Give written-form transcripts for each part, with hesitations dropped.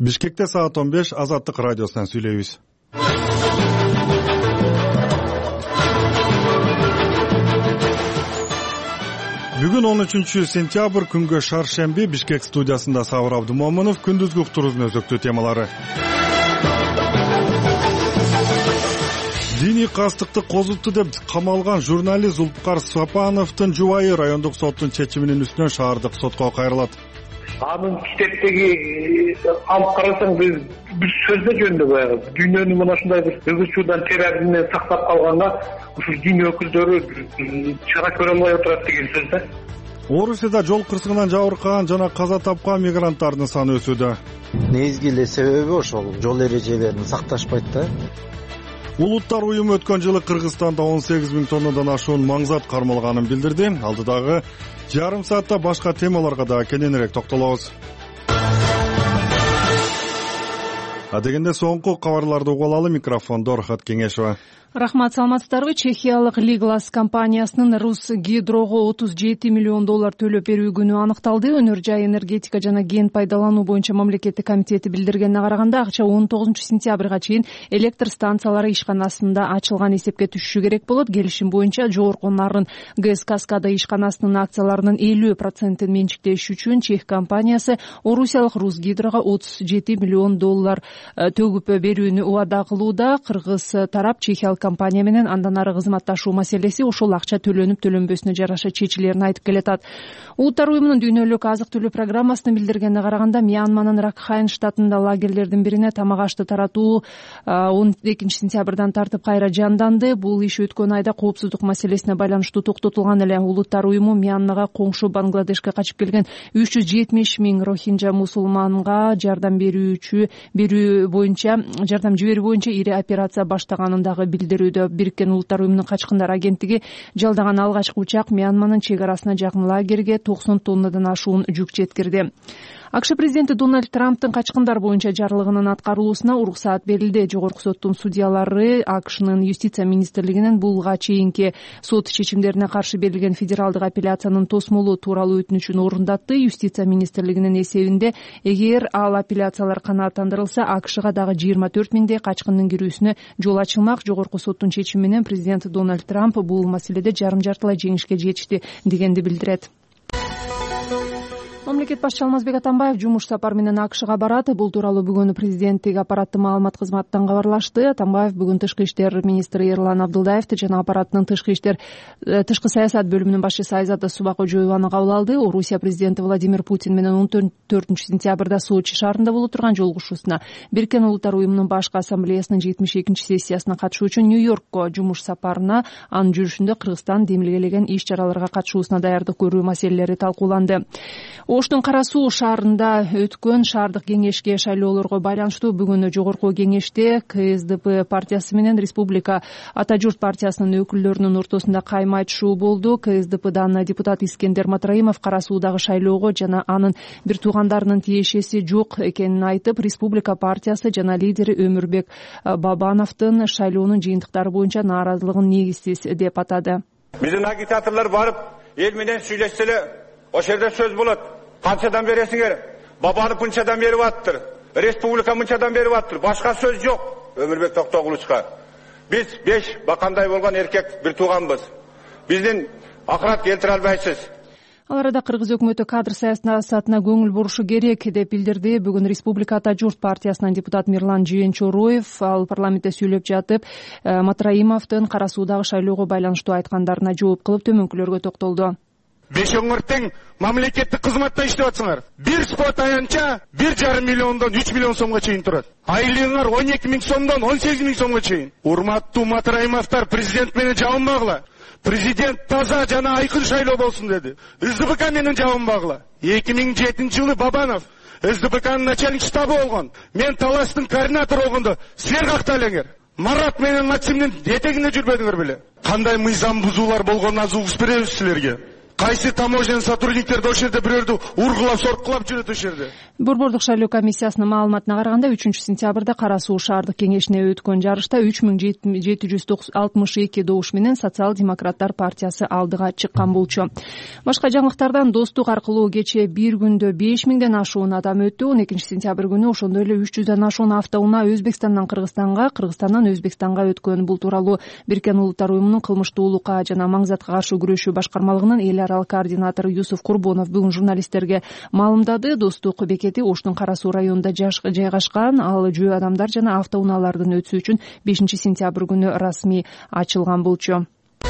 Бишкекте саат 15 Азаттык радиосунан сүйлөйбүз. Бүгүн 13 сентябрь күнгө шаршемби Бишкек студиясында Сабыр Абдумомунов күндүзгү уктуруунун өзөктүү темалары. Диний кастыкты козутту деп камалган журналист Зулпукар Сапановдун жубайы райондук соттун чечиминин үстүнөн шаардык сотко кайрылат. Анын китептеги алып карасаң биз сөздөр жөнүндө баягы дүйнөнү мына ушундай бир ызычуудан терроризмден сактап калганга ушул дин өкүлдөрү чара көрө албай отурат деген сөз да. Орусияда жол кырсыгынан жабыркаган жана каза тапкан мигранттардын саны өсүүдө. Негизги эле себеби ошол жол эрежелерин сакташпайт да. Улуттар уюму өткөн жылы Кыргызстанда 18 000 тоннадан ашуун маңзат кармалганын билдирди. Алдыдагы жарым саатта башка темаларга да кененирээк токтолобуз. Адегенде соңку кабарларды угуп алалы. Микрофондо Рахат Кеңешова. Рахмат, саламатсыздарбы? Чехиялык Лиглас компаниясынын Русгидрого 37 миллион доллар төлөп берүү күнү аныкталды. Өнөр жай энергетика жана ген пайдалануу боюнча мамлекеттик комитети билдиргенине караганда, акча 19 сентябрга чейин электр станциялары ишканасында ачылган эсепке түшүшү керек болот. Келишим боюнча жогорку нарын ГЭС Каскада ишканасынын акцияларынын 50% менчиктеш үчүн чех компаниясы орусиялык Русгидрого 37 миллион доллар төгүп берүүнү убада кылууда. Кыргыз тарап чехиялык компания менен андан ары кызматташуу маселеси ошол акча төлөнүп төлөнбөсүнө жараша чечилерин айтып келатат. Улуттар уюмунун дүйнөлүк азык түлүү программасынын билдиргенине караганда, Мьянманын Ракхайн штатында лагерлердин бирине тамак ашты таратуу 12 сентябрдан тартып кайра жанданды. Бул иш өткөн айда коопсуздук маселесине байланыштуу токтотулган эле. Улуттар уюму Мьянмага коңшу Бангладешке качып келген 370 000 рохинджа мусулманга жардам жиберүү боюнча ири операция баштаганын дагы билдирүүдө. Бириккен Улуттар уюмунун качкындар агенттиги жалдаган алгачкы учак Мьянманын чек арасына жакын лагерге 90 тоннадан ашуун жүк жеткирди. АКШ президенти Дональд Трамптын качкындар боюнча жарлыгынын аткарылуусуна уруксаат берилди. Жогорку соттун судьялары АКШнын юстиция министрлигинин булга чейинки сот чечимдерине каршы берилген федералдык апелляциянын тосмолу тууралуу өтүнүчүн орундатты. Юстиция министрлигинин эсебинде, эгер ал апелляциялар канааттандырылса, АКШга дагы 24 000 качкындын кирүүсүнө жол ачылмак. Жогорку соттун чечими менен президент Дональд Трамп бул маселеде жарым-жартылай жеңишке жетишти дегенди билдирет. Мамлекет башчысы Алмазбек Атамбаев жумуш сапар менен АКШга барат. Бул тууралуу бүгүн президенттик аппараттын маалымат кызматынан кабарлашты. Атамбаев бүгүн тышкы иштер министри Эрлан Абдылдаевди жана аппараттын тышкы саясат бөлүмүнүн башчысы Айзада Субакожоеваны кабыл алды. Орусия президенти Владимир Путин менен 14 сентябрда Сочи шаарында боло турган жолугушуусуна, Бириккен Улуттар уюмунун башкы ассамблеясынын 72-сессиясына катышуу үчүн Нью-Йоркко жумуш сапарына, анын жүрүшүндө Кыргызстан демилгелеген иш-чараларга катышуусуна даярдык көрүү маселелери талкууланды. Оштун Кара Суу шаарында өткөн шаардык кеңешке шайлоолорго байланыштуу бүгүн жогорку кеңеште КСДП партиясы менен Республика Ата журт партиясынын өкүлдөрүнүн ортосунда кайма айтышуу болду. КСДПдан депутат Искендер Матраимов Кара Суудагы шайлоого жана анын бир туугандарынын тиешеси жок экенин айтып, Республика партиясы жана лидери Өмүрбек Бабановдун шайлоонун жыйынтыктары боюнча нааразылыгын негизсиз деп атады. Биздин агитаторлор барып, эл менен сүйлөшсөлө, ошол жерде сөз болот. Канчадан бересиңер? Бабанов мынчадан берип аттыр. Республика мынчадан берип аттыр. Башка сөз жок. Өмүрбек Токтогулучка. Биз 5 бакандай болгон эркек бир тууганбыз. Биздин акырат келтире албайсыз. Ал арада Кыргыз өкмөтү кадр саясатына көңүл бурушу керек деп билдирди. Бүгүн Республика Ата журт партиясынын депутат Мирлан Жыйенчороев ал парламентте сүйлөп жатып, Матраимовдун Кара Суудагы шайлоого байланыштуу айткандарына жооп кылып төмөнкүлөргө токтолду. Бешоңөртең мамлекеттик кызматта иштеп атсыңар. Бир спот аянча 1,5 миллиондон 3 миллион сомго чейин турат. Айлыгыңар 12 000 сомдон 18 000 сомго чейин. Урматтуу Матраимовдор, президент менен жабынбагыла. Президент таза жана айкын шайлоо болсун деди. СДПК менен жабынбагыла. 2007 жылы Бабанов СДПКнын начальник штабы болгон. Мен Таластын координатору болгондо силер какта элеңер. Марат менен Максимдин этегинде жүрбөдүңөр беле. Кандай мыйзам бузуулар болгонун азыр угуп беребиз силерге. Кайсы таможенный сотрудниктерди ошол жерде бирөөрдү ургулап соркулап жүрөт ошол жерде. Борбордук шайлоо комиссиясынын маалыматына караганда 3-сентябрда Кара Суу шаардык кеңешине өткөн жарышта 3762 добуш менен Социал-демократтар партиясы алдыга чыккан болчу. Башка жаңылыктардан Достук аркылуу кечээ бир күндө 5000ден ашуун адам өттү. 12-сентябрь күнү ошондой эле 300дөн ашуун автоунаа Өзбекстандан Кыргызстанга, Кыргызстандан Өзбекстанга өткөн. Бул тууралуу Бириккен Улуттар уюмунун кылмыштуулукка жана маңзатка каршы күрөшүү башкармалыгынын эл аралык координатору Юсуф Курбонов бүгүн журналисттерге маалымдады. Достук бекети Оштун Кара Суу районунда жайгашкан. Ал жөө адамдар жана автоунаалардын өтүшү үчүн 5-сентябрь күнү расмий ачылган болчу.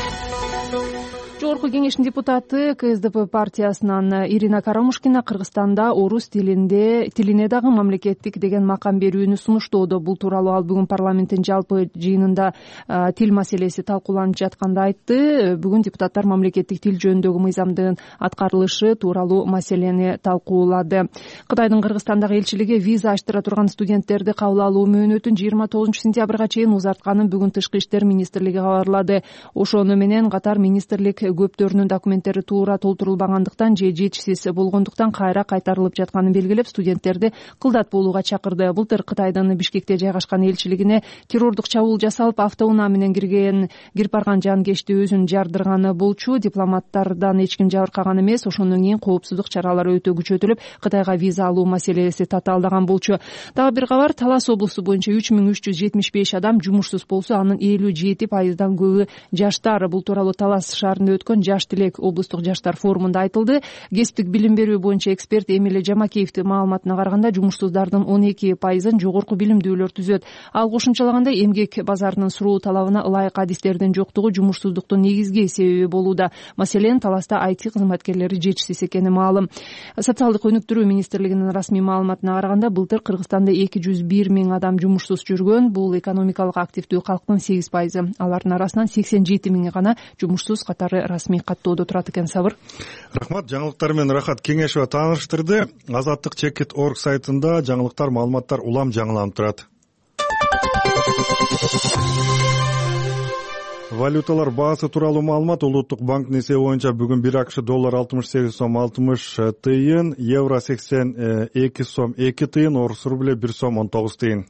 Жогорку кеңештин депутаты КСДП партиясынан Ирина Карамушкина Кыргызстанда орус тилине дагы мамлекеттик деген макам берүүнү сунуштоодо. Бул тууралуу ал бүгүн парламенттин жалпы жыйынында тил маселеси талкууланып жатканда айтты. Бүгүн депутаттар мамлекеттик тил жөнүндөгү мыйзамдын аткарылышы тууралуу маселени талкуулады. Кытайдын Кыргызстандагы элчилиги виза ачтыра турган студенттерди кабыл алуу мөөнөтүн 29-сентябрга чейин узартканын бүгүн Тышкы иштер министрлиги кабарлады. Ошону менен катар министрлик көптөрүнүн документтери туура толтурулбагандыктан же жетишсиз болгондуктан кайра кайтарылып жатканын белгилеп, студенттерди кылдат болууга чакырды. Былтыр Кытайдын Бишкекте жайгашкан элчилигине террордук чабуул жасалып, автоунаа менен кирип барган жанкечти өзүн жардырганы болчу. Дипломаттардан эч ким жабыркаган эмес. Ошондон кийин коопсуздук чаралары өтө күчөтүлүп, Кытайга виза алуу маселеси татаалдаган болчу. Дагы бир кабар, Талас облусу боюнча 3375 адам жумушсуз болсо, анын 57%дан көбү жаштар. Бул тууралуу Талас шаарында өткөн Жаш тилек облустук жаштар форумунда айтылды. Кесиптик билим берүү боюнча эксперт Эмиле Жамакеевдин маалыматына караганда, жумушсуздардын 12%ын жогорку билимдүүлөр түзөт. Ал кошумчалагандай, эмгек базарынын суроо талабына ылайык адистердин жоктугу жумушсуздуктун негизги себеби болууда. Маселен, Таласта IT кызматкерлери жетишсиз экени маалым. Социалдык өнүктүрүү министрлигинин расмий маалыматына караганда, былтыр Кыргызстанда 201 000 адам жумушсуз жүргөн. Бул экономикалык активдүү калктын 8%. Алардын арасынан 87 000 гана жумушсуз, катары расмий каттоодо турат экен. Сабыр. Рахмат. Жаңылыктар менен Рахат Кеңешова тааныштырды. Азаттык Чекит.org сайтында жаңылыктар, маалыматтар улам жаңыланып турат. Валюталар баасы тууралуу маалымат. Улуттук банктын эсеби боюнча бүгүн 1 АКШ доллар 68 сом 60 тыйын, евро 82 сом 2 тыйын, орус рубле 1 сом 19 тыйын.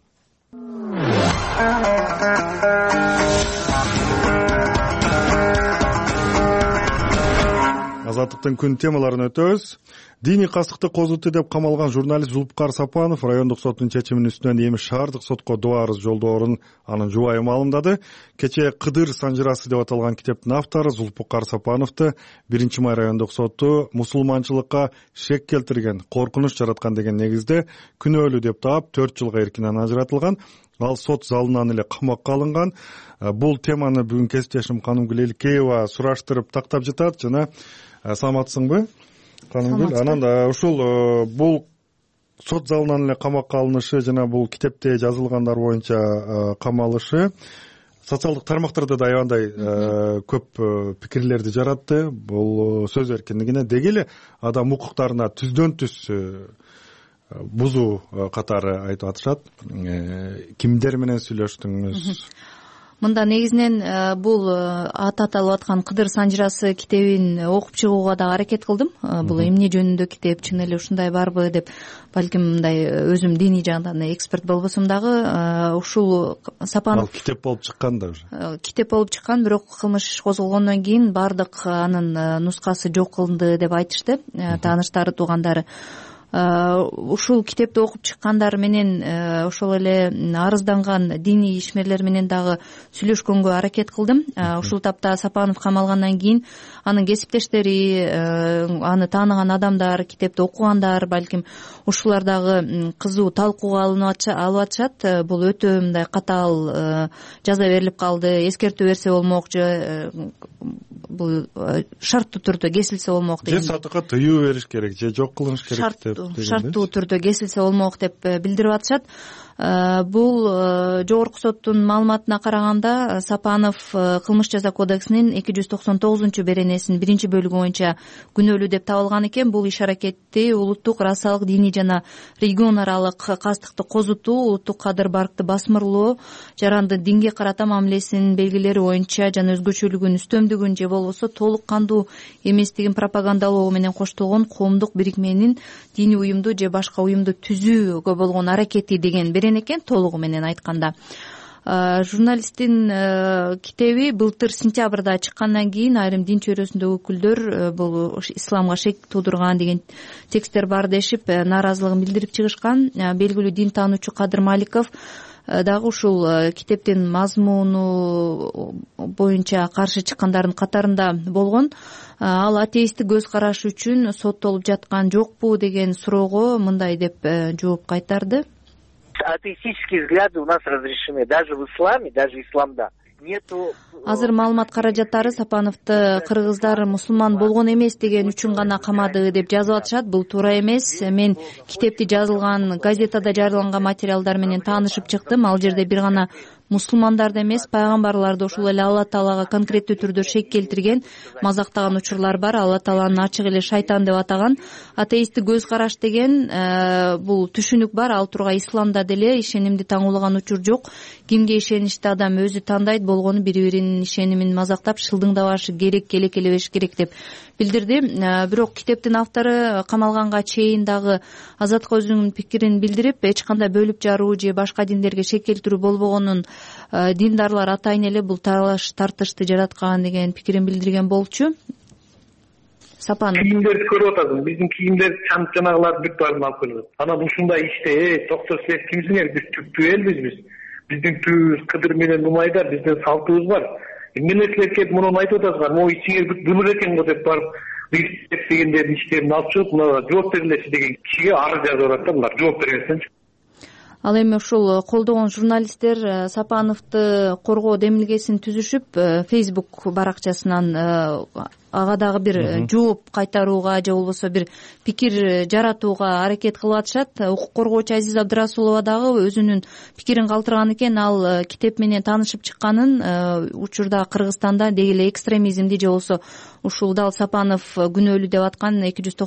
Азаттыктын күн темаларын өтөбүз. Диний кастыкты козуту деп камалган журналист Зулпукар Сапанов райондук соттун чечиминин үстүнөн эми шаардык сотко доо арыз жолдоорун анын жубайы маалымдады. Кечээ Кыдыр санжырасы деп аталган китептин автору Зулпукар Сапановду 1-май райондук соту мусулманчылыкка шек келтирген, коркунуч жараткан деген негизде күнөөлүү деп таап 4 жылга эркинен ажыратылган. Ал сот залынан эле камакка алынган. Бул теманы бүгүн кесиптешим Канымгүл Элкеева сураштырып тактап жатат. Жана саламатсыңбы? Канымгүл, анан ушул бул сот залынан эле камакка алынышы жана бул китепте жазылгандар боюнча камалышы социалдык тармактарда да аябандай көп пикирлерди жаратты. Бул сөз эркиндигине деги эле адам укуктарына түздөн түз бузуу катары айтып атышат. Кимдер менен сүйлөштүңүз? Мында негизинен бул аталып аткан Кыдыр санжырасы китебин окуп чыгууга да аракет кылдым. Бул эмне жөнүндө китеп, чын эле ушундай барбы деп, балким мындай өзүм диний жагынан эксперт болбосом дагы ушул Сапанов китеп болуп чыккан да уже. Китеп болуп чыккан, бирок кылмыш иш козголгондон кийин бардык анын нускасы жок кылынды деп айтышты тааныштары, туугандары. Ушул китепти окуп чыккандар менен ошол эле арызданган диний ишмерлер менен дагы сүйлөшкөнгө аракет кылдым. Ушул тапта Сапанов камалгандан кийин анын кесиптештери, аны тааныган адамдар, китепти окугандар, балким ушулар дагы кызуу талкууга алып атышат. Бул өтө мындай катаал жаза берилип калды, эскертүү берсе болмок, же бул шарттуу түрдө кесилсе болмок деген. Же сатыкка тыюу бериш керек, же жок кылыныш керек деп. Шарттуу түрдө кесилсе болмок деп билдирип атышат. Бул жогорку соттун маалыматына караганда Сапанов кылмыш жаза кодексинин 299 беренесинин 1-бөлүгү боюнча күнөөлүү деп табылган экен. Бул иш аракетти улуттук, расалык, диний жана регион аралык кастыкты козутуу, улуттук кадыр баркты басмырлоо, жаранды динге карата мамилесинин белгилери боюнча жана өзгөчөлүгүн, үстөмдүгүн же болбосо болбосо толук кандуу эместигин пропагандалоо менен коштолгон коомдук бирикменин диний уюмду же башка уюмду түзүүгө болгон аракети деген берен экен. Толугу менен айтканда журналисттин китеби былтыр сентябрда чыккандан кийин айрым дин чөйрөсүндөгү өкүлдөр бул исламга шек туудурган деген тексттер бар дешип нааразылыгын билдирип чыгышкан. Белгилүү дин таануучу Кадыр Маликов дагы ушул китептин мазмуну боюнча каршы чыккандардын катарында болгон. Ал атеисттик көз карашы үчүн соттолуп жаткан жокпу деген суроого мындай деп жооп кайтарды. Атеистические взгляды у нас разрешены даже в исламе, даже исламда. Азыр маалымат каражаттары Сапановду кыргыздар мусулман болгон эмес деген үчүн гана камады деп жазып атышат. Бул туура эмес. Мен китепти жазылган газетада жарыяланган материалдар менен таанышып чыктым. Ал жерде бир гана мусулмандарды эмес, пайгамбарларды, ошол эле Алла Таалага конкреттүү түрдө шек келтирген, мазактаган учурлар бар. Алла Тааланы ачык эле шайтан деп атаган. Атеисттик көз караш деген бул түшүнүк бар. Ал тургай исламда деле ишенимди таңуулаган учур жок. Кимге ишеничти адам өзү тандайт, болгону бири-биринин ишенимин мазактап шылдыңдабашы керек, келекелебеш керек деп билдирди. Бирок китептин автору камалганга чейин дагы Азатка өзүнүн пикирин билдирип, эч кандай бөлүп жаруу же башка диндерге шек келтирүү болбогонун диндарлар атайын эле бул талаш тартышты жараткан деген пикирин билдирген болчу. Сапанов кийимдерди көрүп атасың, биздин кийимдер чанып жанагыларды бүт баарын алып келет. Анан ушундай иште доктор силер кимсиңер, биз түптүү элбиз, биздин түбүбүз Кыдыр менен Нумайда, биздин салтыбыз бар. Эмне силер келип муну айтып атасыңар, могу ичиңер бүт дымыр экен го деп барып дегендердин иштерин алып чыгып, мына жооп берилечи деген кишиге арыз жазып атат да, булар жооп бересинчи. Ал эми ушул колдогон журналисттер Сапановду коргоо демилгесин түзүшүп, Facebook баракчасынан ага дагы бир жооп кайтарууга же болбосо бир пикир жаратууга аракет кылып атышат. Укук коргоочу Азиз Абдырасулова дагы өзүнүн пикирин калтырган экен. Ал китеп менен таанышып чыкканын, учурда Кыргызстанда деги эле экстремизмди же болбосо ушул дал Сапанов күнөөлүү деп аткан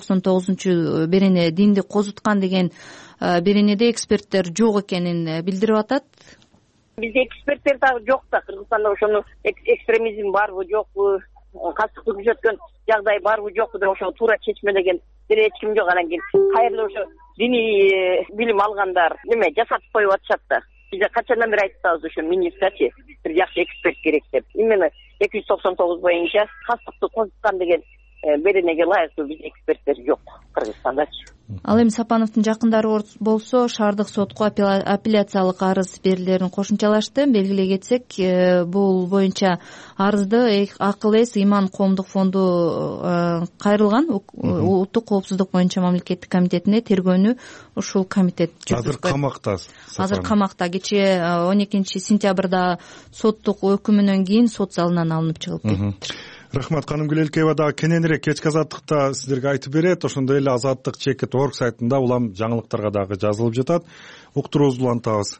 299 берене динди козуткан деген беренеде эксперттер жок экенин билдирип атат. Бизде эксперттер дагы жок да, Кыргызстанда ошону экстремизм барбы жокпу, кастыкты күзөткөн жагдай барбы жокпу деп ошо туура чечмелеген деле эч ким жок. Анан кийин кайрылып ошо диний билим алгандар неме жасатып коюп атышат да. Биз качандан бери айтып атабыз, ошо министрчи бир жакшы эксперт керек деп. Именно 299 боюнча кастыкты козуткан деген беренеге ылайыктуу бизде эксперттер жок Кыргызстандачы. Ал эми Сапановдун жакындары болсо шаардык сотко апелляциялык арыз берилерин кошумчалашты. Белгилей кетсек, бул боюнча арызды Акыл эс Иман коомдук фонду кайрылган. Улуттук коопсуздук боюнча мамлекеттик комитетине тергөөнү ушул комитет жүргүзүп Азыр камакта. Азыр камакта. Кечээ 12 сентябрда соттук өкүмүнөн кийин сот залынан алынып чыгып кетти. Рахмат. Канымгүл Элкеева дагы кененирээк кечки азаттыкта сиздерге айтып берет. Ошондой эле azаттык.org сайтында улам жаңылыктарга дагы жазылып жатат. Уктуруубузду улантабыз.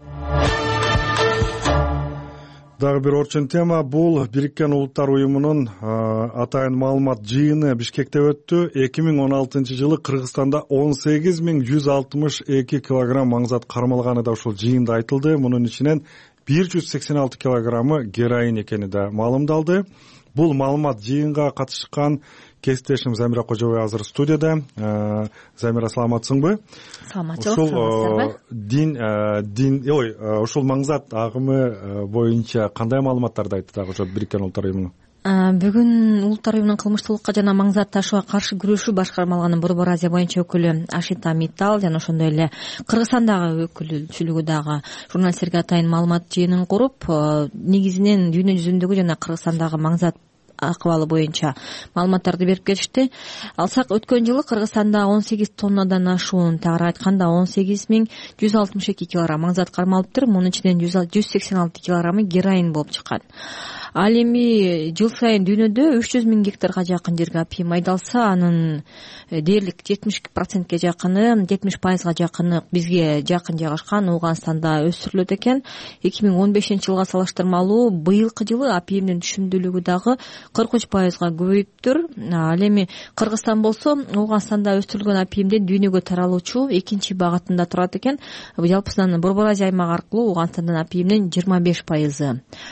Дагы бир орчун тема бул Бириккен Улуттар уюмунун атайын маалымат жыйыны Бишкекте өттү. 2016 жылы Кыргызстанда 18162 килограмм маңзат кармалганы да ушул жыйында айтылды. Мунун ичинен 186 килограммы героин экени да маалымдалды. Бул маалымат жыйынга катышкан кесиптешим Замира Кожобой азыр студияда. Замира, саламатсыңбы? Саламатчылык. Ушул маңзат агымы боюнча кандай маалыматтарды айтты дагы ошо Бириккен Улуттар уюмунун? Бүгүн Улуттар уюмунун кылмыштуулукка жана маңзат ташууга каршы күрөшүү башкармалыгынын Борбор Азия боюнча өкүлү Ашита Миттал жана ошондой эле Кыргызстандагы өкүлчүлүгү дагы журналисттерге атайын маалымат жыйынын куруп, негизинен дүйнө жүзүндөгү жана Кыргызстандагы маңзат акыбалы боюнча маалыматтарды берип келишти. Алсак, өткөн жылы Кыргызстанда 18 тоннадан ашуун, тагыраак айтканда 18162 килограмм маңзат кармалыптыр. Мунун ичинен 186 килограммы героин болуп чыккан. Ал эми жыл сайын дүйнөдө 300 000 гектарга жакын жерге апийим айдалса, анын дээрлик 70%ге жакыны, 70%га жакыны бизге жакын жайгашкан Ооганстанда өстүрүлөт экен. 2015 жылга салыштырмалуу быйылкы жылы апийимдин түшүмдүүлүгү дагы 43%га көбөйүптүр. Ал эми Кыргызстан болсо Ооганстанда өстүрүлгөн апийимдин дүйнөгө таралуучу экинчи багытында турат экен. Жалпысынан Борбор Азия аймагы аркылуу Ооганстандан апийимдин 25%.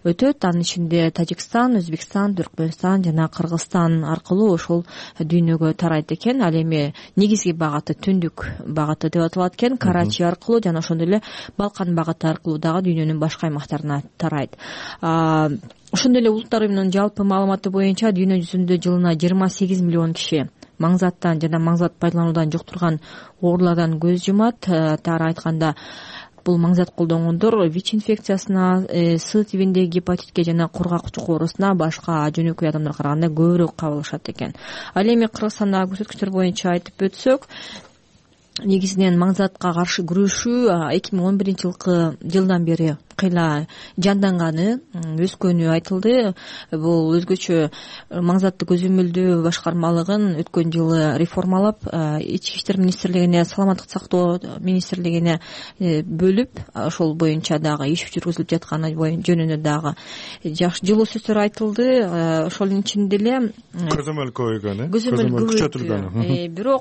өтөт. Анын ичинде Тажикстан, Өзбекстан, Түркмөнстан жана Кыргызстан аркылуу ошол дүйнөгө тарайт экен. Ал эми негизги багыты түндүк багыты деп аталат экен. Карачи аркылуу жана ошондой эле Балкан багыты аркылуу дагы дүйнөнүн башка аймактарына тарайт. Ошондой эле Улуттар уюмунун жалпы маалыматы боюнча дүйнө жүзүндө жылына 28 миллион киши маңзаттан жана маңзат пайдалануудан жуктурган оорулардан көз жумат. Тары айтканда бул маңзат колдонгондор ВИЧ инфекциясына, С тибиндеги гепатитке жана кургак чук оорусуна башка жөнөкөй адамдарга караганда көбүрөөк кабылышат экен. Ал эми Кыргызстандагы көрсөткүчтөр боюнча айтып өтсөк, негизинен маңзатка каршы күрөшүү 2011 жылдан бери кыйла жанданганы, өскөнү айтылды. Бул өзгөчө маңзатты көзөмөлдөө башкармалыгын өткөн жылы реформалап, Ички иштер министрлигине, саламаттык сактоо министрлигине бөлүп, ошол боюнча дагы иш жүргүзүлүп жатканы жөнүндө дагы жакшы жылуу сөздөр айтылды. Ошонун ичинде эле көзөмөл көбөйгөн, күчөтүлгөн. Бирок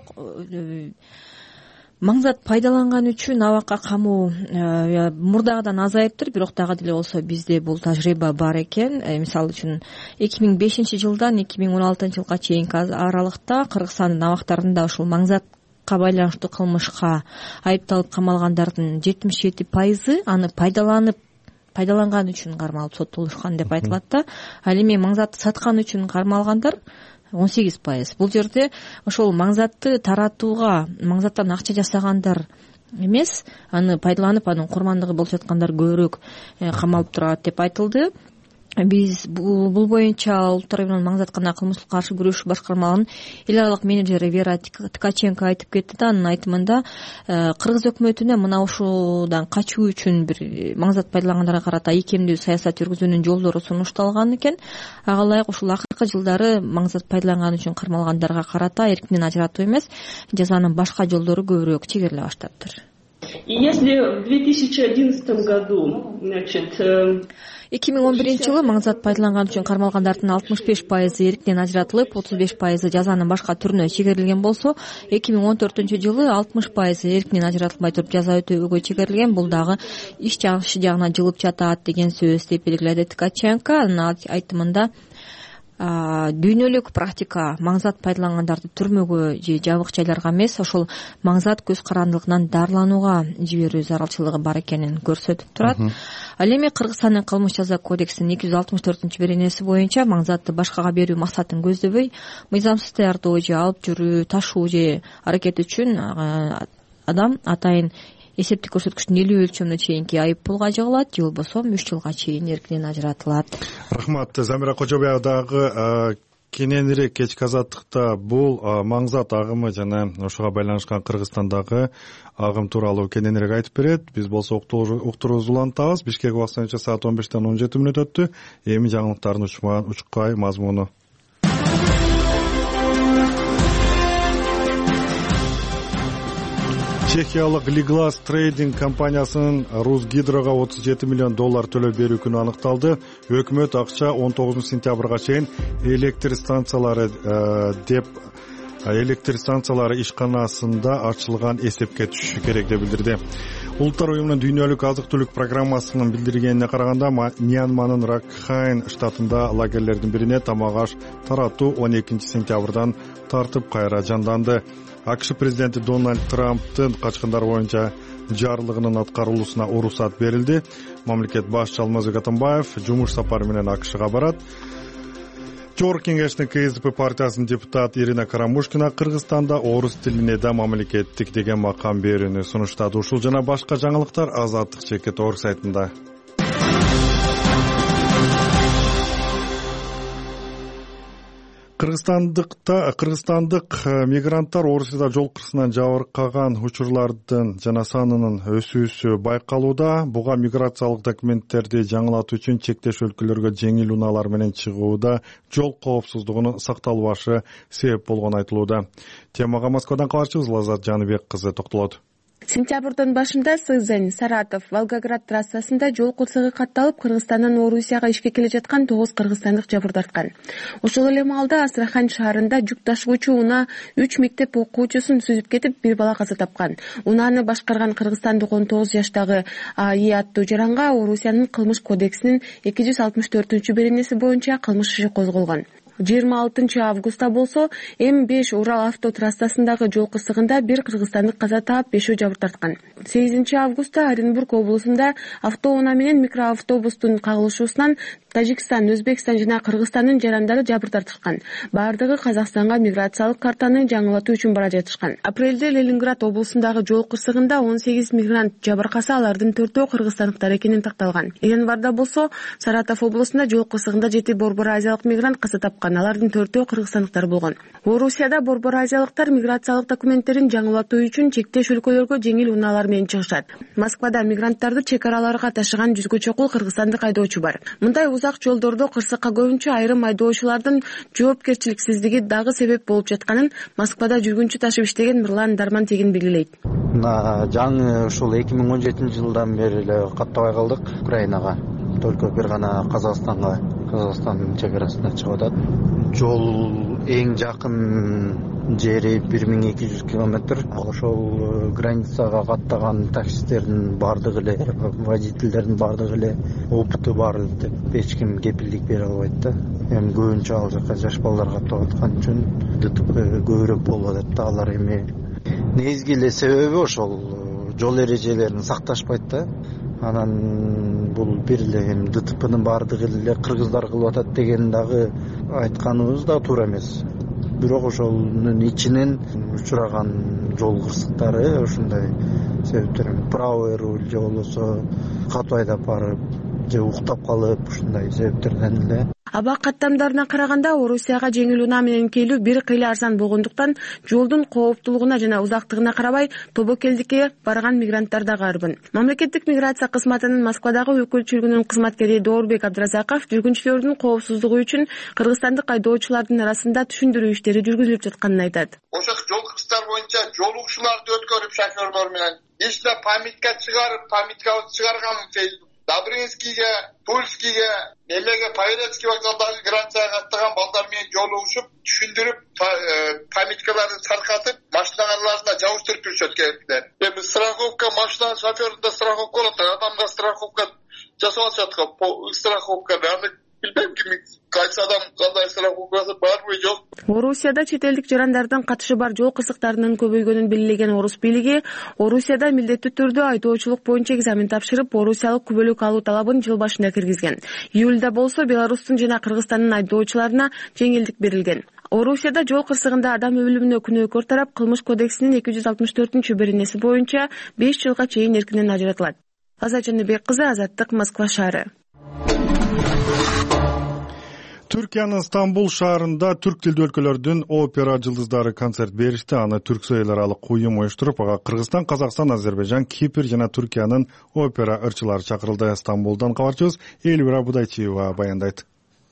маңзат пайдаланган үчүн абакка камуу мурдагыдан азайыптыр, бирок дагы деле болсо бизде бул тажрыйба бар экен. Мисалы үчүн 2005 жылдан 2016 жылга чейинки аралыкта Кыргызстандын абактарында ушул маңзатка байланыштуу кылмышка айыпталып камалгандардын 77% аны пайдаланган үчүн кармалып соттолушкан деп айтылат да. Ал эми маңзатты саткан үчүн кармалгандар 18%. Бул жерде ошол маңзатты таратууга, маңзаттан акча жасагандар эмес, аны пайдаланып, анын курмандыгы болуп жаткандар көбүрөөк камалып турат деп айтылды. Биз бул боюнча Улуттар уюмунун маңзатка кылмышка каршы күрөшүү башкармалыгынын эл аралык менеджери Вера Ткаченко айтып кетти да. Анын айтымында Кыргыз өкмөтүнө мына ушудан качуу үчүн бир маңзат пайдалангандарга карата ийкемдүү саясат жүргүзүүнүн жолдору сунушталган экен. Ага ылайык ушул акыркы жылдары маңзат пайдаланган үчүн кармалгандарга карата эркинен ажыратуу эмес, жазанын башка жолдору көбүрөөк чегериле баштаптыр. Если в 2011 году, 2011 жылы маңзат пайдаланган үчүн кармалгандардын 65% эркинен ажыратылып, 35% жазанын башка түрүнө чегерилген болсо, 2014 жылы 60% эркинен ажыратылбай туруп жаза өтөөгө чегерилген. Бул дагы иш жакшы жагына жылып жатат деген сөз деп белгиледи Ткаченко. Анын айтымында дүйнөлүк практика маңзат пайдалангандарды түрмөгө же жабык жайларга эмес, ошол маңзат көз карандылыгынан дарыланууга жиберүү зарылчылыгы бар экенин көрсөтүп турат. Ал эми Кыргызстандын кылмыш жаза кодексинин 264-беренеси боюнча маңзатты башкага берүү максатын көздөбөй, мыйзамсыз даярдоо же алып жүрүү, ташуу же аракет үчүн адам атайын эсептик көрсөткүчтүн 50 өлчөмүнө чейинки айып пулга жыгылат, же болбосо 3 жылга чейин эркинен ажыратылат. Рахмат. Замира Кожобаева дагы кененирээк кечки азаттыкта бул маңзат агымы жана ошого байланышкан Кыргызстандагы агым тууралуу кененирээк айтып берет. Биз болсо уктуруубузду улантабыз. Бишкек убакыты боюнча саат 15-тен 17 мүнөт өттү. Эми жаңылыктардын учкай мазмуну. Чехиялык Liglas Trading компаниясынын Русгидрого $37 миллион төлөп берүү күнү аныкталды. Өкмөт акча 19 сентябрга чейин электр станциялары ишканасында ачылган эсепке түшүшү керек деп билдирди. Улуттар уюмунун дүйнөлүк азык-түлүк программасынын билдиргенине караганда, Мьянманын Ракхайн штатында лагерлердин бирине тамак аш таратуу 12 сентябрдан тартып кайра жанданды. АКШ президенти Дональд Трамптын качкандар боюнча жарлыгынын аткарылуусуна уруксат берилди. Мамлекет башчысы Алмазбек Атамбаев жумуш сапары менен АКШга барат. Жогорку кеңештин КСДП партиясынын депутаты Ирина Карамушкина Кыргызстанда орус тилине да мамлекеттик деген макам берүүнү сунуштады. Ушул жана башка жаңылыктар Азаттык.org сайтында. Кыргызстандык мигранттар Орусияда жол кырсынан жабыркаган учурлардын жана санынын өсүүсү байкалууда. Буга миграциялык документтерди жаңылатуу үчүн чектеш өлкөлөргө жеңил унаалар менен чыгууда жол коопсуздугунун сакталбашы себеп болгону айтылууда. Темага Москвадан кабарчыбыз Лазат Жаныбек кызы токтолот. Сентябрдын башында Сызань, Саратов, Волгоград трассасында жол кырсыгы катталып, Кыргызстандан Орусияга ишке келе жаткан 9 кыргызстандык жабыр тарткан. Ошол эле маалда Астрахань шаарында жүк ташуучу унаа 3 мектеп окуучусун сүзүп кетип, бир бала каза тапкан. Унааны башкарган кыргызстандык 19 жаштагы АИ аттуу жаранга Орусиянын кылмыш кодексинин 264-беренеси боюнча кылмыш иши козголгон. 26 августта болсо М5 Урал авто трассасындагы жол кырсыгында бир кыргызстандык каза таап, 5 жабыр тарткан. 8 августта Оренбург облусунда автоунаа менен микроавтобустун кагылышуусунан Тажикстан, Өзбекстан жана Кыргызстандын жарандары жабыр тартышкан. Бардыгы Казакстанга миграциялык картаны жаңылатуу үчүн бара жатышкан. Апрелде Ленинград облусундагы жол кырсыгында 18 мигрант жабыркаса, алардын 4-өө кыргызстандыктар экени такталган. Январда болсо Саратов облусунда жол кырсыгында 7 борбор азиялык мигрант каза тапкан. Алардын 4-өө кыргызстандыктар болгон. Орусияда борбор азиялыктар миграциялык документтерин жаңылатуу үчүн чектеш өлкөлөргө жеңил унаалар менен чыгышат. Москвада мигранттарды чек араларга ташыган жүзгө чокул кыргызстандык айдоочу бар. Мындай узак жолдордо кырсыкка көбүнчө айрым айдоочулардын жоопкерчиликсиздиги дагы себеп болуп жатканын Москвада жүргүнчү ташып иштеген Мырлан Дармантегин белгилейт. Жаңы ушул 2017-жылдан бери эле каттабай калдык Украинага. Только бир гана Казакстандын чек арасына чыгып атат. Жол эң жакын жери 1200 километр. Ошол границага каттаган таксистердин бардыгы эле, водительдердин бардыгы эле опыты бар деп эч ким кепилдик бере албайт да. Эми көбүнчө ал жака жаш балдар каттап аткан үчүн ДТП көбүрөөк болуп атат да. Алар эми негизги эле себеби ошол жол эрежелерин сакташпайт да. Анан бул бир эле ДТПнын бардыгы эле кыргыздар кылып атат деген дагы айтканыбыз да туура эмес. Бирок ошонун ичинен учураган жол кырсыктары ушундай себептер, правый руль же болбосо катуу айдап барып же уктап калып, ушундай себептерден эле. Аба каттамдарына караганда Орусияга жеңил унаа менен келүү бир кыйла арзан болгондуктан жолдун кооптуулугуна жана узактыгына карабай тобокелдикке барган мигранттар да карбын. Мамлекеттик миграция кызматынын Москвадагы өкүлчүлүгүнүн кызматкери Доорбек Абдразаков жүргүнчүлөрдүн коопсуздугу үчүн кыргызстандык айдоочулардын арасында түшүндүрүү иштери жүргүзүлүп жатканын айтат. Ошол жол кырсыктар боюнча жолугушууларды өткөрүп шофёрлор менен иште памятка чыгарган Добрынскийге, Тульскийге, Немеге, Павелецкий вокзалдагы границага каттаган балдар менен жолугушуп, түшүндүрүп, памяткаларды таркатып, машиналарына жабыштырып жүрүшөт керектер. Эми страховка, машинанын шофёрунда страховка болот, адамга страховка жасап атышат го, страховка. Аны билбейм кайсы адам кандай страховкасы барбы жок. Орусияда чет элдик жарандардын катышы бар жол кырсыктарынын көбөйгөнүн белгилеген Орус бийлиги Орусияда милдеттүү түрдө айдоочулук боюнча экзамен тапшырып, орусиялык күбөлүк алуу талабын жыл башында киргизген. Июлда болсо Беларустун жана Кыргызстандын айдоочуларына жеңилдик берилген. Орусияда жол кырсыгында адам өлүмүнө күнөөкөр тарап кылмыш кодексинин 264-беренеси боюнча 5 жылга чейин эркинен ажыратылат. Азат Жаныбек кызы, Азаттык, Москва шаары. Түркиянын Стамбул шаарында түрк тилдүү өлкөлөрдүн опера жылдыздары концерт беришти. Аны түрксой эл аралык уюм уюштуруп, ага Кыргызстан, Казакстан, Азербайжан, Кипр жана Түркиянын опера ырчылары чакырылды. Стамбулдан кабарчыбыз Элвира Будайчиева баяндайт.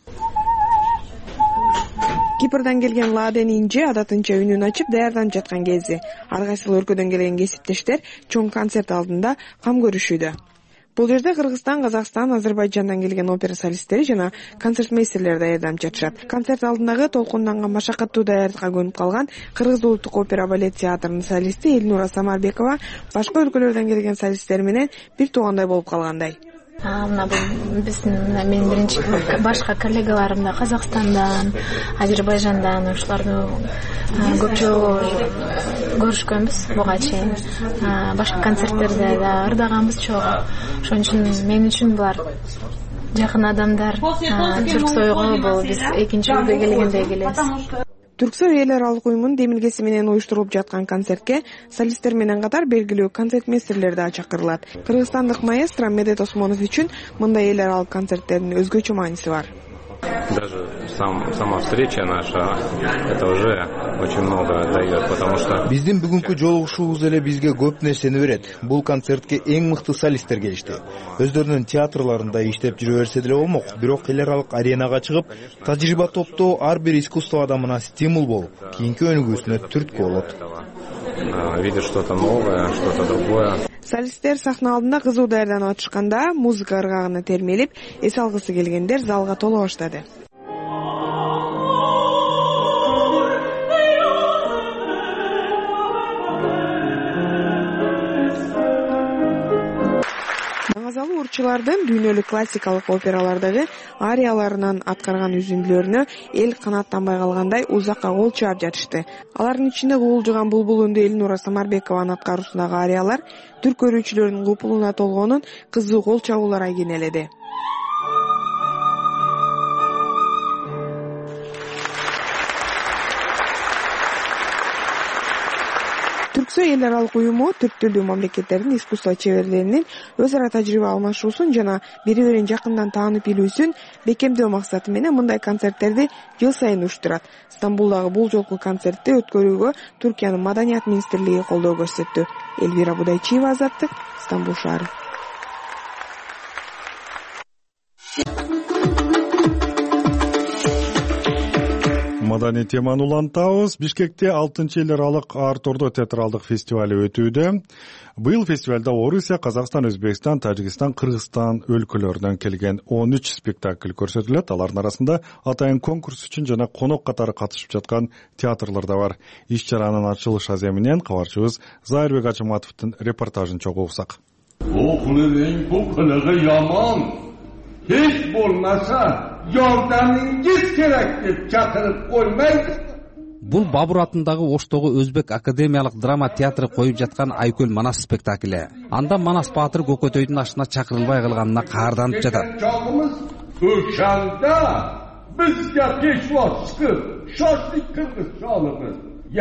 Кипрдан келген Ладен Инже адатынча үнүн ачып даярданып жаткан кезде ар кайсыл өлкөдөн келген кесиптештер чоң концерт алдында кам көрүшүүдө. Бул жерде Кыргызстан, Казакстан, Азербайжандан келген опера солисттери жана концертмейстерлер даярданып жатышат. Концерт алдындагы толкунданган машакаттуу даярдыкка көнүп калган Кыргыз улуттук опера балет театрынын солисти Элнура Самарбекова башка өлкөлөрдөн келген солисттер менен бир туугандай болуп калгандай. Мына бул биздин менин биринчи башка коллегаларым да Казакстандан, Азербайжандан ушуларды көпчө көрүшкөнбүз буга чейин. Башка концерттерде да ырдаганбыз чогуу. Ошон үчүн мен үчүн булар жакын адамдар. Түрксойго бул биз экинчи жолу келгендей келебиз. Түрксой эл аралык уюмунун демилгеси менен уюштурулуп жаткан концертке солисттер менен катар белгилүү концертмейстерлер да чакырылат. Кыргызстандык маэстро Медет Осмонов үчүн мындай эл аралык концерттердин өзгөчө мааниси бар. Даже сама встреча наша, это уже очень много дает, потому что биздин бүгүнкү жолугушуубуз эле бизге көп нерсени берет. Бул концертке эң мыкты солисттер келишти. Өздөрүнүн театрларында иштеп жүрө берсе деле болмок, бирок эл аралык аренага чыгып, тажрыйба топтоо ар бир искусство адамына стимул болуп, кийинки өнүгүүсүнө түрткү болот. видишь что-то новое, что-то другое. Солисттер сахна алдында кызуу даярданып атышканда музыка ыргагына термелип, эс алгысы келгендер залга толо баштады. Маңазалуу урчулардын дүйнөлүк классикалык опералардагы арияларынан аткарган үзүндүлөрүнө эл канааттанбай калгандай узакка кол чаап жатышты. Алардын ичинде куулжуган булбул үндү Элнура Самарбекованын аткаруусундагы ариялар түрк көрүүчүлөрүнүн купулуна толгонун кызуу кол чабуулар айгинеледи. Түрксой эл аралык уюму түрк тилдүү мамлекеттердин искусство чеберлеринин өз ара тажрыйба алмашуусун жана бири-бирин жакындан таанып билүүсүн бекемдөө максаты менен мындай концерттерди жыл сайын уюштурат. Стамбулдагы бул жолку концертти өткөрүүгө Түркиянын Маданият министрлиги колдоо көрсөттү. Элвира Будайчиева, Азаттык, Стамбул шаары. Маданий теманы улантабыз. Бишкекте 6-эл аралык Арт-Ордо театралдык фестивали өтүүдө. Быйыл фестивалда Орусия, Казакстан, Өзбекстан, Тажикстан, Кыргызстан өлкөлөрүнөн келген 13 спектакль көрсөтүлөт. Алардын арасында атайын конкурс үчүн жана конок катары катышып жаткан театрлар да бар. Иш-чаранын ачылыш аземинен кабарчыбыз Зайырбек Ачыматовдун репортажын чогуу уксак. Окулуң бу кылыгы яман. Hiç болмаса жардамыңыз керек деп чакырып коймайды. Бул Бабур атындагы Оштогу Өзбек академиялык драма театры коюп жаткан Айкөл Манас спектакли. Анда Манас Баатыр Көкөтөйдүн ашына чакырылбай калганына каарданып жатат. Чагымыз Көкшанда бизге пешвоз чыгып, шашлык кыргыз чалыбыз.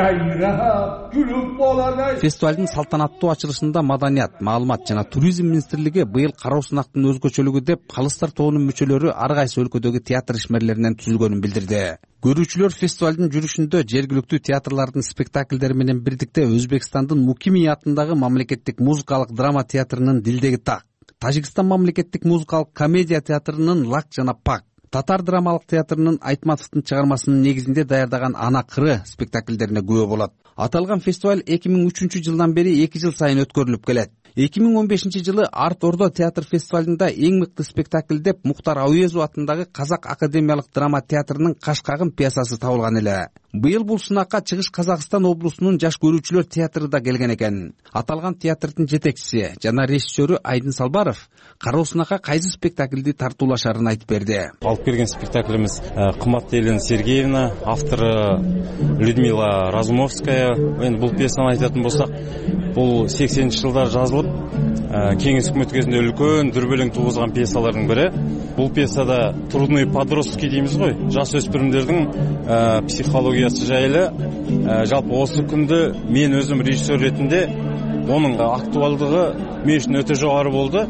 Фестивалдын салтанаттуу ачылышында Маданият, маалымат жана туризм министрлиги быйыл кароо сынактын өзгөчөлүгү деп калыстар тобунун мүчөлөрү ар кайсы өлкөдөгү театр ишмерлеринен түзүлгөнүн билдирди. Көрүүчүлөр фестивалдын жүрүшүндө жергиликтүү театрлардын спектакльдери менен бирдикте Өзбекстандын Мукими атындагы мамлекеттик музыкалык драма театрынын Дилдеги так, Тажикстан мамлекеттик музыкалык комедия театрынын Лак жана Пак, Татар драмалык театрынын Айтматовдун чыгармасынын негизинде даярдаган Ана кыры спектакльдерине күбө болот. Аталган фестиваль 2003 жылдан бери 2 жыл сайын өткөрүлүп келет. 2015 жылы Арт-Ордо театр фестивалында эң мыкты спектакль деп Мухтар Ауезов атындагы Казак академиялык драма театрынын Кашкагын пьесасы табылган эле. Быйыл бул сынакка Чыгыш Казакстан облусунун жаш көрүүчүлөр театры да келген экен. Аталган театрдын жетекчиси жана режиссеру Айдын Салбаров кароо сынакка кайсы спектакльди тартуулашарын айтып берди. Алып келген спектаклimiz кымбатты Елена Сергеевна, автору Людмила Разумовская. Эми бул пьесаны айтатын болсак, бул 80-жылдар жазылып, кеңес өкмөт кезинде үлкөн дүрбөлөң тугузган пьесалардын бири. Бул пьесада трудный подростки деймиз ғой, жаш өспүрүмдөрдүн психологиясы жайлы. Жалпы осы күндө мен өзүм режиссер ретинде onun актуалдыгы мен үчүн өтө жогору болду.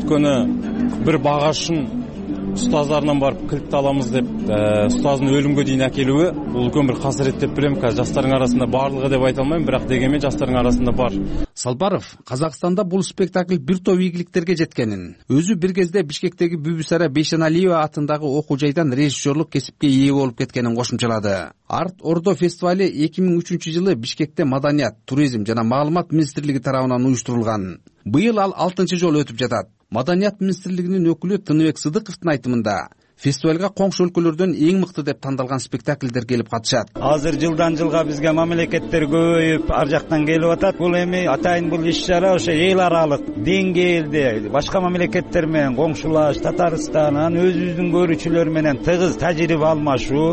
Өйткөнү бир багашын ұстаздарынан барып кілтті аламыз деп, ұстаздың өлімге дейін әкелуі, бұл үлкен бір қасірет деп білем. Жастардың арасында барлығы деп айта алмаймын, бірақ дегенмен жастардың арасында бар. Салбаров Казакстанда бұл спектакль бир топ ийгиликтерге жеткенин, өзү бир кезде Бишкектеги Бүбүсара Бейшеналиева атындагы окуу жайдан режиссерлук кесипке ээ болуп кеткенин кошумчалады. Арт-Ордо фестивали 2003 жылы Бишкекте Маданият, туризм жана маалымат министрлиги тарабынан уюштурулган. Быйыл ал 6-чы жолу өтүп жатат. Маданият министрлигинин өкүлү Тыныбек Сыдыковдун айтымында фестивалга коңшу өлкөлөрдөн эң мыкты деп тандалган спектакльдер келип катышат. Азыр жылдан жылга бизге мамлекеттер көбөйүп, ар жактан келип атат. Бул эми атайын бул иш-чара ошо эл аралык деңгээлде башка мамлекеттер менен коңшулаш, Татарстан, өзүбүздүн көрүүчүлөр менен тыгыз тажрыйба алмашуу,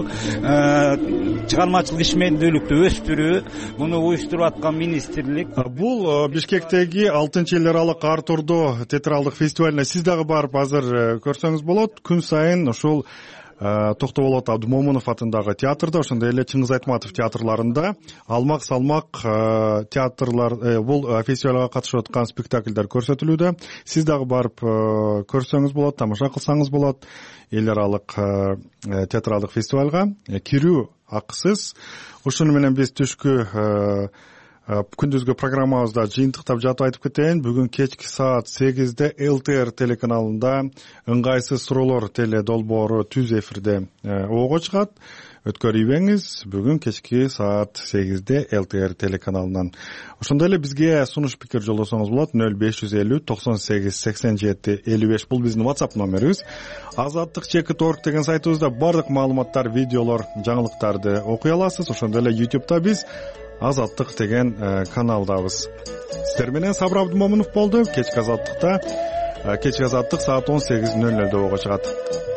чыгармачылык ишмердүүлүктү өстүрүү, муну уюштуруп аткан министрлик. Бул Бишкектеги 6-эл аралык Арт-Ордо театралдык фестивалине сиз дагы барып азыр көрсөңүз болот. Күн сайын ушул Токтоболот Абдумомунов атындагы театрда, ошондой эле Чыңгыз Айтматов театрларында алмак-салмак театрлар бул фестивалга катышып аткан спектакльдер көрсөтүлүүдө. Сиз дагы барып көрсөңүз болот, тамаша кылсаңыз болот. Эл аралык театралдык фестивалга кирүү акысыз. Ушуну менен биз түшкү күндүзгү программабызда жыйынтыктап жатып айтып кетейин. Бүгүн кечки саат 8-де ЛТР телеканалында ыңгайсыз суроолор теле долбоору түз эфирде ого чыгат. өткөрүбеңиз. Бүгүн кечки саат 8-де ЛТР телеканалынан. Ошондой эле бизге сунуш пикир жолдосоңуз болот. 0550 98 87 55 бул биздин WhatsApp номерибиз. Азаттык.org деген сайтыбызда бардык маалыматтар, видеолор, жаңылыктарды окуй аласыз. Ошондой эле YouTube'да биз Азаттык деген каналдабыз. Сиздер менен Сабыр Абдымомунов болду. Кечки Азаттык саат 18:00 болго чыгат.